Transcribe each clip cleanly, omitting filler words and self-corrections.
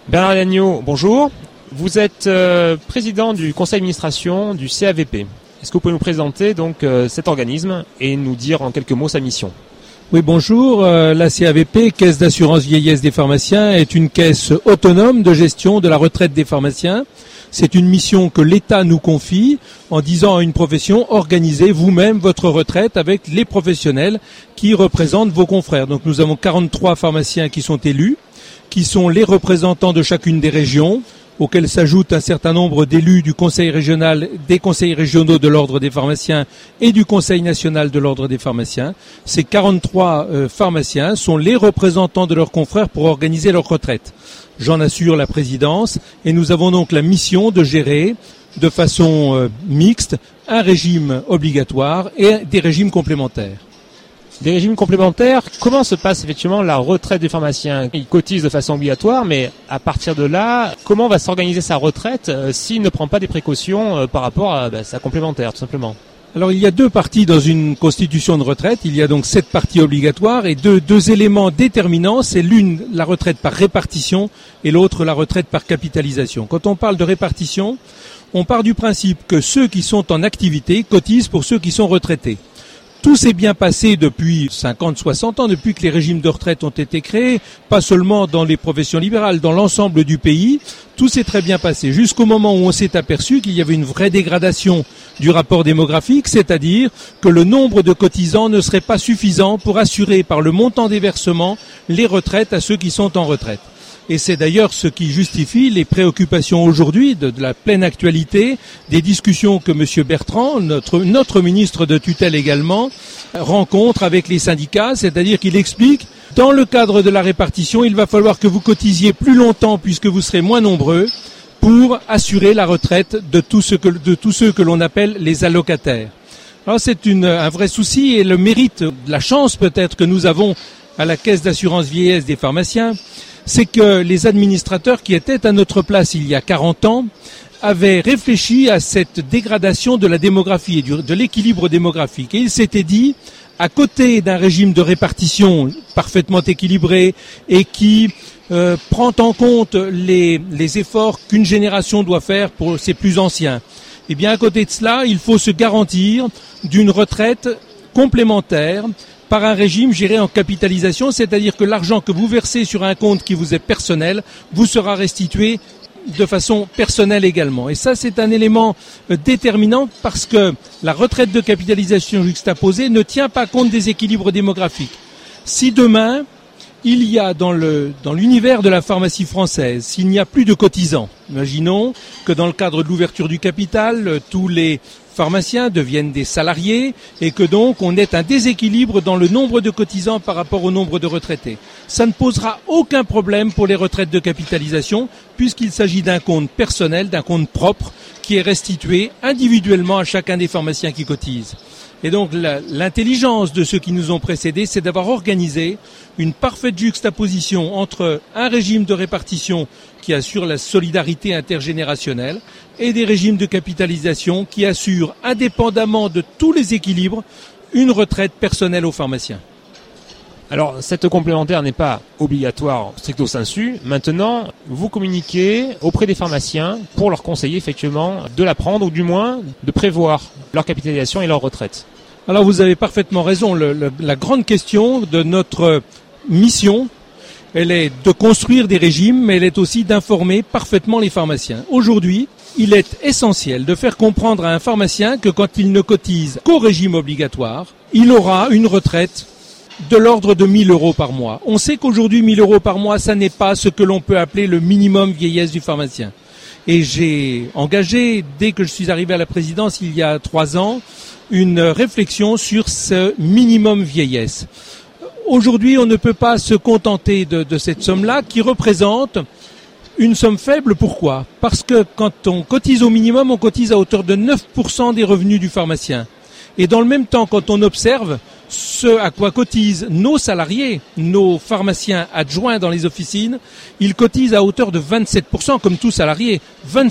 Bernard Lagneau, bonjour. Vous êtes président du conseil d'administration du CAVP. Est-ce que vous pouvez nous présenter donc cet organisme et nous dire en quelques mots sa mission ? Oui, bonjour. La CAVP, Caisse d'assurance vieillesse des pharmaciens, est une caisse autonome de gestion de la retraite des pharmaciens. C'est une mission que l'État nous confie en disant à une profession, organisez vous-même votre retraite avec les professionnels qui représentent vos confrères. Donc nous avons 43 pharmaciens qui sont élus, qui sont les représentants de chacune des régions, auxquels s'ajoute un certain nombre d'élus du conseil régional, des conseils régionaux de l'ordre des pharmaciens et du conseil national de l'ordre des pharmaciens. Ces 43 pharmaciens sont les représentants de leurs confrères pour organiser leur retraite. J'en assure la présidence et nous avons donc la mission de gérer de façon mixte un régime obligatoire et des régimes complémentaires. Des régimes complémentaires, comment se passe effectivement la retraite des pharmaciens ? Ils cotisent de façon obligatoire, mais à partir de là, comment va s'organiser sa retraite s'il ne prend pas des précautions par rapport à sa complémentaire, tout simplement ? Alors il y a deux parties dans une constitution de retraite. Il y a donc 7 parties obligatoires et deux éléments déterminants. C'est l'une la retraite par répartition et l'autre la retraite par capitalisation. Quand on parle de répartition, on part du principe que ceux qui sont en activité cotisent pour ceux qui sont retraités. Tout s'est bien passé depuis 50-60 ans, depuis que les régimes de retraite ont été créés, pas seulement dans les professions libérales, dans l'ensemble du pays. Tout s'est très bien passé, jusqu'au moment où on s'est aperçu qu'il y avait une vraie dégradation du rapport démographique, c'est-à-dire que le nombre de cotisants ne serait pas suffisant pour assurer par le montant des versements les retraites à ceux qui sont en retraite. Et c'est d'ailleurs ce qui justifie les préoccupations aujourd'hui de la pleine actualité, des discussions que M. Bertrand, notre ministre de tutelle également, rencontre avec les syndicats, c'est-à-dire qu'il explique, dans le cadre de la répartition, il va falloir que vous cotisiez plus longtemps puisque vous serez moins nombreux pour assurer la retraite de tous ceux que l'on appelle les allocataires. Alors c'est un vrai souci et le mérite, la chance peut-être que nous avons à la Caisse d'assurance vieillesse des pharmaciens, c'est que les administrateurs qui étaient à notre place il y a 40 ans avaient réfléchi à cette dégradation de la démographie et de l'équilibre démographique. Et ils s'étaient dit, à côté d'un régime de répartition parfaitement équilibré et qui prend en compte les efforts qu'une génération doit faire pour ses plus anciens, eh bien à côté de cela, il faut se garantir d'une retraite complémentaire par un régime géré en capitalisation, c'est-à-dire que l'argent que vous versez sur un compte qui vous est personnel vous sera restitué de façon personnelle également. Et ça, c'est un élément déterminant parce que la retraite de capitalisation juxtaposée ne tient pas compte des équilibres démographiques. Si demain, il y a dans l'univers de la pharmacie française, s'il n'y a plus de cotisants, imaginons que dans le cadre de l'ouverture du capital, tous les pharmaciens deviennent des salariés et que donc on ait un déséquilibre dans le nombre de cotisants par rapport au nombre de retraités. Ça ne posera aucun problème pour les retraites de capitalisation puisqu'il s'agit d'un compte personnel, d'un compte propre qui est restitué individuellement à chacun des pharmaciens qui cotisent. Et donc l'intelligence de ceux qui nous ont précédés, c'est d'avoir organisé une parfaite juxtaposition entre un régime de répartition qui assure la solidarité intergénérationnelle et des régimes de capitalisation qui assurent, indépendamment de tous les équilibres, une retraite personnelle aux pharmaciens. Alors, cette complémentaire n'est pas obligatoire stricto sensu. Maintenant, vous communiquez auprès des pharmaciens pour leur conseiller effectivement de la prendre ou du moins de prévoir leur capitalisation et leur retraite. Alors, vous avez parfaitement raison. La grande question de notre mission, elle est de construire des régimes, mais elle est aussi d'informer parfaitement les pharmaciens. Aujourd'hui, il est essentiel de faire comprendre à un pharmacien que quand il ne cotise qu'au régime obligatoire, il aura une retraite de l'ordre de 1 000 € par mois. On sait qu'aujourd'hui, 1 000 € par mois, ça n'est pas ce que l'on peut appeler le minimum vieillesse du pharmacien. Et j'ai engagé, dès que je suis arrivé à la présidence il y a 3 ans, une réflexion sur ce minimum vieillesse. Aujourd'hui, on ne peut pas se contenter de cette somme-là qui représente une somme faible. Pourquoi ? Parce que quand on cotise au minimum, on cotise à hauteur de 9% des revenus du pharmacien. Et dans le même temps, quand on observe ce à quoi cotisent nos salariés, nos pharmaciens adjoints dans les officines, ils cotisent à hauteur de 27%, comme tout salarié,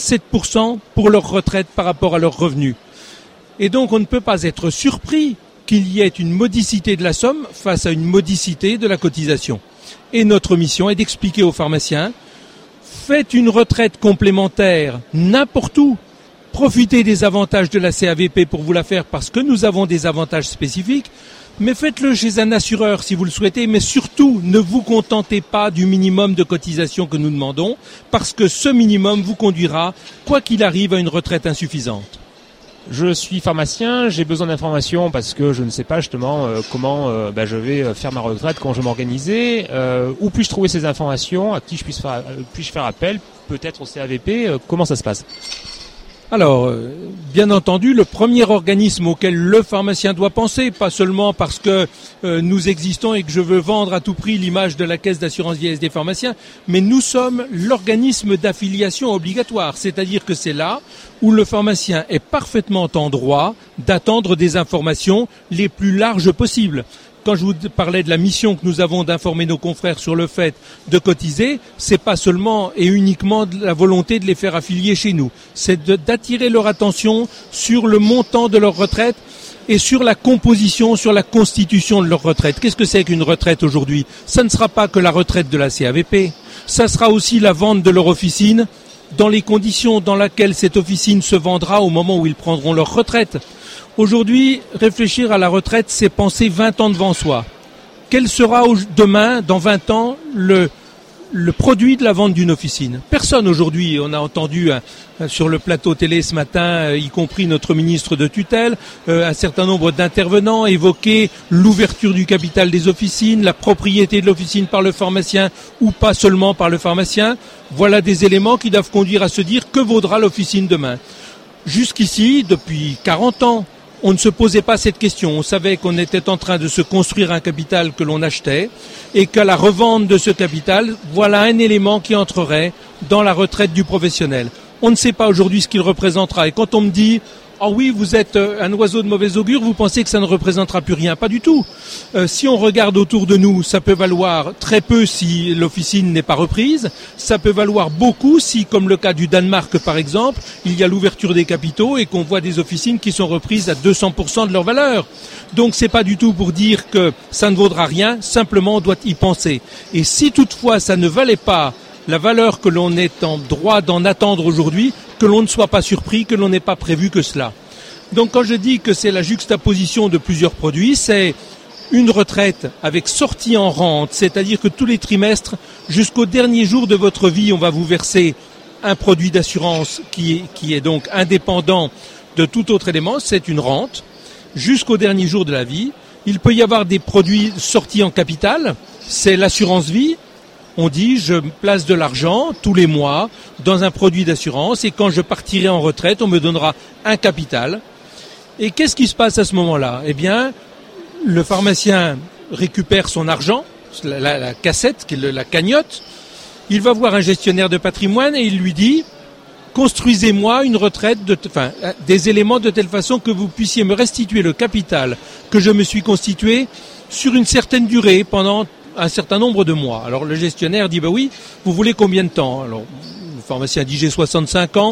27% pour leur retraite par rapport à leurs revenus. Et donc on ne peut pas être surpris qu'il y ait une modicité de la somme face à une modicité de la cotisation. Et notre mission est d'expliquer aux pharmaciens, Faites une retraite complémentaire n'importe où. Profitez des avantages de la CAVP pour vous la faire parce que nous avons des avantages spécifiques. Mais faites-le chez un assureur si vous le souhaitez. Mais surtout, ne vous contentez pas du minimum de cotisation que nous demandons parce que ce minimum vous conduira, quoi qu'il arrive, à une retraite insuffisante. Je suis pharmacien, j'ai besoin d'informations parce que je ne sais pas justement comment je vais faire ma retraite, comment je vais m'organiser. Où puis-je trouver ces informations? À qui puis-je faire appel? Peut-être au CAVP. Comment ça se passe? Alors, bien entendu, le premier organisme auquel le pharmacien doit penser, pas seulement parce que nous existons et que je veux vendre à tout prix l'image de la caisse d'assurance vieillesse des pharmaciens, mais nous sommes l'organisme d'affiliation obligatoire, c'est-à-dire que c'est là où le pharmacien est parfaitement en droit d'attendre des informations les plus larges possibles. Quand je vous parlais de la mission que nous avons d'informer nos confrères sur le fait de cotiser, c'est pas seulement et uniquement de la volonté de les faire affilier chez nous. C'est d'attirer leur attention sur le montant de leur retraite et sur la composition, sur la constitution de leur retraite. Qu'est-ce que c'est qu'une retraite aujourd'hui? Ça ne sera pas que la retraite de la CAVP. Ça sera aussi la vente de leur officine dans les conditions dans lesquelles cette officine se vendra au moment où ils prendront leur retraite. Aujourd'hui, réfléchir à la retraite, c'est penser 20 ans devant soi. Quel sera demain, dans 20 ans, le produit de la vente d'une officine? Personne aujourd'hui, on a entendu sur le plateau télé ce matin, y compris notre ministre de tutelle, un certain nombre d'intervenants évoquer l'ouverture du capital des officines, la propriété de l'officine par le pharmacien ou pas seulement par le pharmacien. Voilà des éléments qui doivent conduire à se dire que vaudra l'officine demain. Jusqu'ici, depuis 40 ans, on ne se posait pas cette question. On savait qu'on était en train de se construire un capital que l'on achetait et qu'à la revente de ce capital, voilà un élément qui entrerait dans la retraite du professionnel. On ne sait pas aujourd'hui ce qu'il représentera. Et quand on me dit « Ah oui, vous êtes un oiseau de mauvais augure, vous pensez que ça ne représentera plus rien ?» Pas du tout. Si on regarde autour de nous, ça peut valoir très peu si l'officine n'est pas reprise. Ça peut valoir beaucoup si, comme le cas du Danemark par exemple, il y a l'ouverture des capitaux et qu'on voit des officines qui sont reprises à 200% de leur valeur. Donc c'est pas du tout pour dire que ça ne vaudra rien, simplement on doit y penser. Et si toutefois ça ne valait pas la valeur que l'on est en droit d'en attendre aujourd'hui, que l'on ne soit pas surpris, que l'on n'ait pas prévu que cela. Donc quand je dis que c'est la juxtaposition de plusieurs produits, c'est une retraite avec sortie en rente, c'est-à-dire que tous les trimestres, jusqu'au dernier jour de votre vie, on va vous verser un produit d'assurance qui est donc indépendant de tout autre élément, c'est une rente, jusqu'au dernier jour de la vie. Il peut y avoir des produits sortis en capital, c'est l'assurance vie. On dit, je place de l'argent tous les mois dans un produit d'assurance et quand je partirai en retraite, on me donnera un capital. Et qu'est-ce qui se passe à ce moment-là? Eh bien, le pharmacien récupère son argent, la cassette, la cagnotte. Il va voir un gestionnaire de patrimoine et il lui dit, construisez-moi une retraite, des éléments de telle façon que vous puissiez me restituer le capital que je me suis constitué sur une certaine durée pendant un certain nombre de mois. Alors le gestionnaire dit, oui, vous voulez combien de temps? Alors le pharmacien dit, j'ai 65 ans.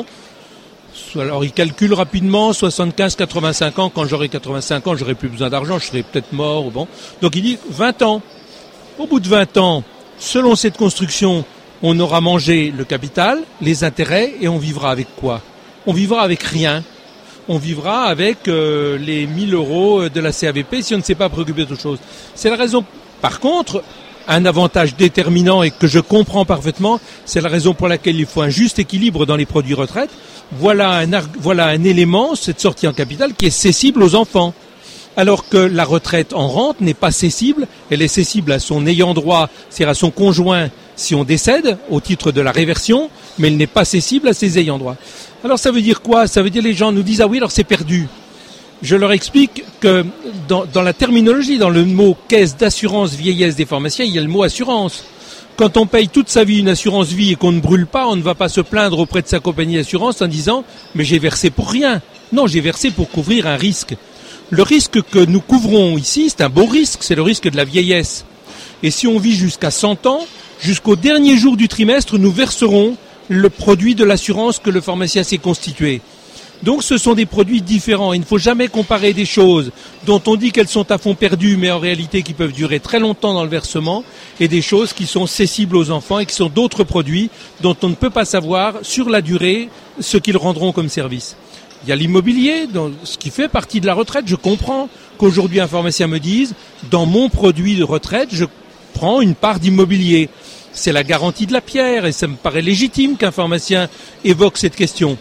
Alors il calcule rapidement, 75, 85 ans, quand j'aurai 85 ans, j'aurai plus besoin d'argent, je serai peut-être mort. Bon. Donc il dit 20 ans. Au bout de 20 ans, selon cette construction, on aura mangé le capital, les intérêts, et on vivra avec quoi? On vivra avec rien. On vivra avec les 1000 euros de la CAVP si on ne s'est pas préoccupé d'autre chose. C'est la raison. Par contre, un avantage déterminant et que je comprends parfaitement, c'est la raison pour laquelle il faut un juste équilibre dans les produits retraite. Voilà un élément, cette sortie en capital, qui est cessible aux enfants. Alors que la retraite en rente n'est pas cessible, elle est cessible à son ayant droit, c'est-à-dire à son conjoint si on décède au titre de la réversion, mais elle n'est pas cessible à ses ayants droit. Alors ça veut dire quoi? Ça veut dire les gens nous disent « Ah oui, alors c'est perdu ». Je leur explique que dans la terminologie, dans le mot caisse d'assurance vieillesse des pharmaciens, il y a le mot assurance. Quand on paye toute sa vie une assurance vie et qu'on ne brûle pas, on ne va pas se plaindre auprès de sa compagnie d'assurance en disant « mais j'ai versé pour rien ». Non, j'ai versé pour couvrir un risque. Le risque que nous couvrons ici, c'est un beau risque, c'est le risque de la vieillesse. Et si on vit jusqu'à 100 ans, jusqu'au dernier jour du trimestre, nous verserons le produit de l'assurance que le pharmacien s'est constitué. Donc ce sont des produits différents. Il ne faut jamais comparer des choses dont on dit qu'elles sont à fond perdu, mais en réalité qui peuvent durer très longtemps dans le versement, et des choses qui sont cessibles aux enfants et qui sont d'autres produits dont on ne peut pas savoir sur la durée ce qu'ils rendront comme service. Il y a l'immobilier, ce qui fait partie de la retraite. Je comprends qu'aujourd'hui un pharmacien me dise, dans mon produit de retraite, je prends une part d'immobilier. C'est la garantie de la pierre et ça me paraît légitime qu'un pharmacien évoque cette question.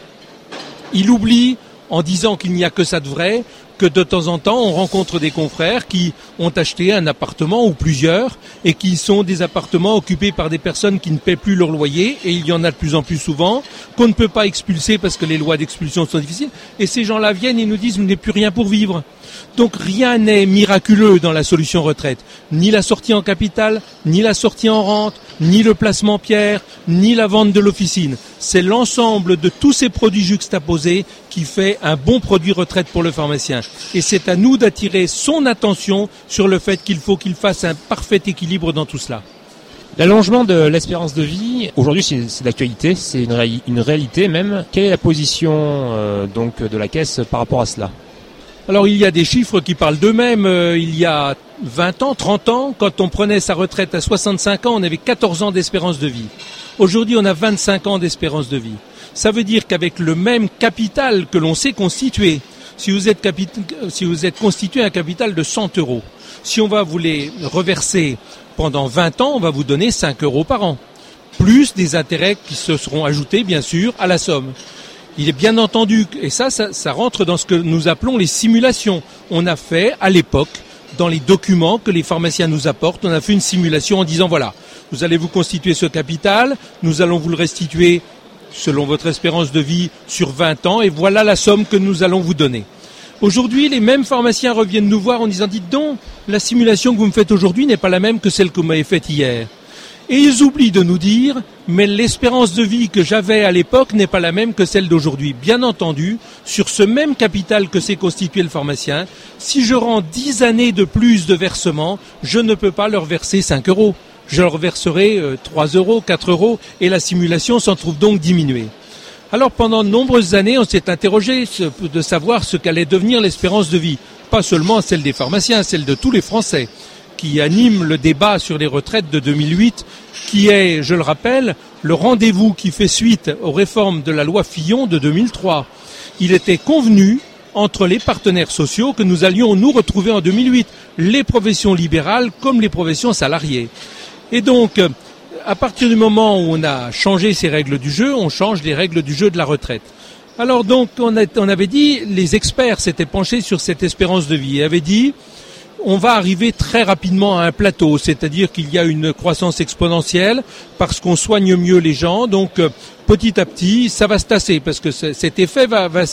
Il oublie, en disant qu'il n'y a que ça de vrai, que de temps en temps on rencontre des confrères qui ont acheté un appartement ou plusieurs et qui sont des appartements occupés par des personnes qui ne paient plus leur loyer, et il y en a de plus en plus souvent, qu'on ne peut pas expulser parce que les lois d'expulsion sont difficiles, et ces gens-là viennent et nous disent « vous n'avez plus rien pour vivre ». Donc rien n'est miraculeux dans la solution retraite, ni la sortie en capital, ni la sortie en rente, ni le placement pierre, ni la vente de l'officine. C'est l'ensemble de tous ces produits juxtaposés qui fait un bon produit retraite pour le pharmacien. Et c'est à nous d'attirer son attention sur le fait qu'il faut qu'il fasse un parfait équilibre dans tout cela. L'allongement de l'espérance de vie, aujourd'hui c'est d'actualité, c'est une réalité même. Quelle est la position donc de la Caisse par rapport à cela ? Alors il y a des chiffres qui parlent d'eux-mêmes. Il y a 20 ans, 30 ans, quand on prenait sa retraite à 65 ans, on avait 14 ans d'espérance de vie. Aujourd'hui, on a 25 ans d'espérance de vie. Ça veut dire qu'avec le même capital que l'on sait constituer, si vous êtes constitué un capital de 100 euros, si on va vous les reverser pendant 20 ans, on va vous donner 5 euros par an, plus des intérêts qui se seront ajoutés, bien sûr, à la somme. Il est bien entendu, et ça rentre dans ce que nous appelons les simulations. On a fait, à l'époque, dans les documents que les pharmaciens nous apportent, on a fait une simulation en disant, voilà, vous allez vous constituer ce capital, nous allons vous le restituer selon votre espérance de vie sur 20 ans, et voilà la somme que nous allons vous donner. Aujourd'hui, les mêmes pharmaciens reviennent nous voir en disant, dites donc, la simulation que vous me faites aujourd'hui n'est pas la même que celle que vous m'avez faite hier. Et ils oublient de nous dire, mais l'espérance de vie que j'avais à l'époque n'est pas la même que celle d'aujourd'hui. Bien entendu, sur ce même capital que s'est constitué le pharmacien, si je rends 10 années de plus de versement, je ne peux pas leur verser 5 euros. Je leur verserai 3 euros, 4 euros, et la simulation s'en trouve donc diminuée. Alors pendant de nombreuses années, on s'est interrogé de savoir ce qu'allait devenir l'espérance de vie. Pas seulement celle des pharmaciens, celle de tous les Français, qui anime le débat sur les retraites de 2008, qui est, je le rappelle, le rendez-vous qui fait suite aux réformes de la loi Fillon de 2003. Il était convenu entre les partenaires sociaux que nous allions nous retrouver en 2008, les professions libérales comme les professions salariées. Et donc, à partir du moment où on a changé ces règles du jeu, on change les règles du jeu de la retraite. Alors donc, on avait dit, les experts s'étaient penchés sur cette espérance de vie et avaient dit, on va arriver très rapidement à un plateau, c'est-à-dire qu'il y a une croissance exponentielle parce qu'on soigne mieux les gens, donc petit à petit, ça va se tasser parce que cet effet va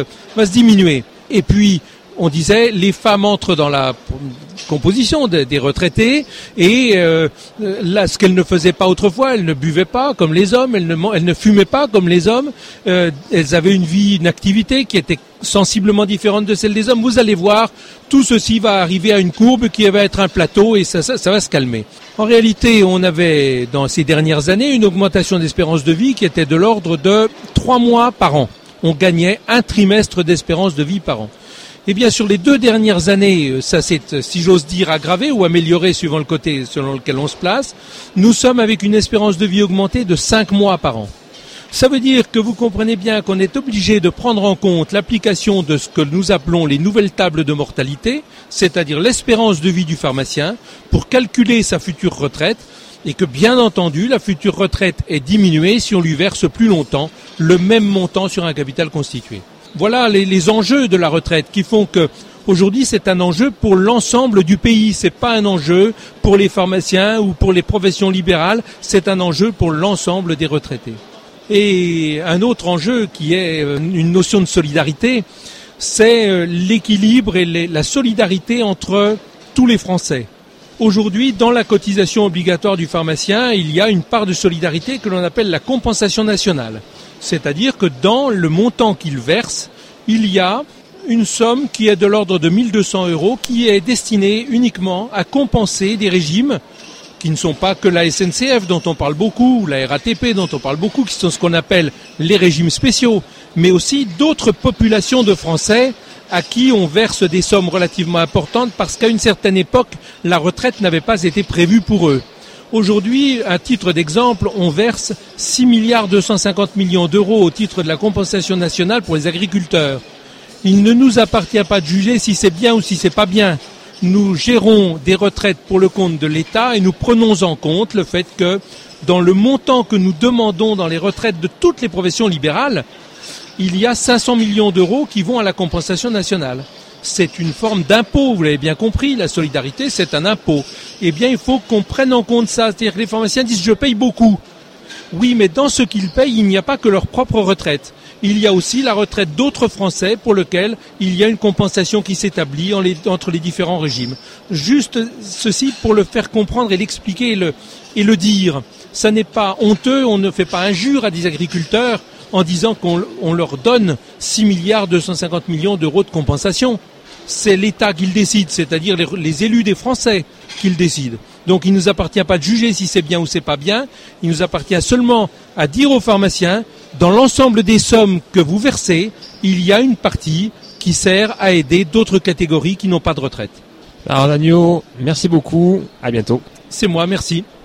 se diminuer. Et puis, on disait, les femmes entrent dans la composition des retraités et là, ce qu'elles ne faisaient pas autrefois, elles ne buvaient pas comme les hommes, elles ne fumaient pas comme les hommes, elles avaient une activité qui était sensiblement différente de celle des hommes. Vous allez voir, tout ceci va arriver à une courbe qui va être un plateau et ça va se calmer. En réalité, on avait dans ces dernières années une augmentation d'espérance de vie qui était de l'ordre de 3 mois par an. On gagnait un trimestre d'espérance de vie par an. Eh bien, sur les 2 dernières années, ça s'est, si j'ose dire, aggravé ou amélioré suivant le côté selon lequel on se place. Nous sommes avec une espérance de vie augmentée de 5 mois par an. Ça veut dire que vous comprenez bien qu'on est obligé de prendre en compte l'application de ce que nous appelons les nouvelles tables de mortalité, c'est-à-dire l'espérance de vie du pharmacien, pour calculer sa future retraite, et que bien entendu, la future retraite est diminuée si on lui verse plus longtemps le même montant sur un capital constitué. Voilà les enjeux de la retraite qui font que aujourd'hui c'est un enjeu pour l'ensemble du pays. C'est pas un enjeu pour les pharmaciens ou pour les professions libérales, c'est un enjeu pour l'ensemble des retraités. Et un autre enjeu qui est une notion de solidarité, c'est l'équilibre et la solidarité entre tous les Français. Aujourd'hui, dans la cotisation obligatoire du pharmacien, il y a une part de solidarité que l'on appelle la compensation nationale. C'est-à-dire que dans le montant qu'il verse, il y a une somme qui est de l'ordre de 1 200 € qui est destinée uniquement à compenser des régimes qui ne sont pas que la SNCF dont on parle beaucoup, ou la RATP dont on parle beaucoup, qui sont ce qu'on appelle les régimes spéciaux, mais aussi d'autres populations de Français à qui on verse des sommes relativement importantes parce qu'à une certaine époque, la retraite n'avait pas été prévue pour eux. Aujourd'hui, à titre d'exemple, on verse 6 milliards 250 millions d'euros au titre de la compensation nationale pour les agriculteurs. Il ne nous appartient pas de juger si c'est bien ou si c'est pas bien. Nous gérons des retraites pour le compte de l'État et nous prenons en compte le fait que dans le montant que nous demandons dans les retraites de toutes les professions libérales, il y a 500 millions d'euros qui vont à la compensation nationale. C'est une forme d'impôt, vous l'avez bien compris, la solidarité c'est un impôt. Eh bien il faut qu'on prenne en compte ça, c'est-à-dire que les pharmaciens disent je paye beaucoup. Oui, mais dans ce qu'ils payent, il n'y a pas que leur propre retraite. Il y a aussi la retraite d'autres Français pour lesquels il y a une compensation qui s'établit entre les différents régimes. Juste ceci pour le faire comprendre et l'expliquer et le dire. Ça n'est pas honteux, on ne fait pas injure à des agriculteurs en disant qu'on leur donne 6 milliards 250 millions d'euros de compensation. C'est l'État qui le décide, c'est-à-dire les élus des Français qui le décident. Donc il ne nous appartient pas de juger si c'est bien ou c'est pas bien, il nous appartient seulement à dire aux pharmaciens, dans l'ensemble des sommes que vous versez, il y a une partie qui sert à aider d'autres catégories qui n'ont pas de retraite. Alors Daniel, merci beaucoup, à bientôt. C'est moi, merci.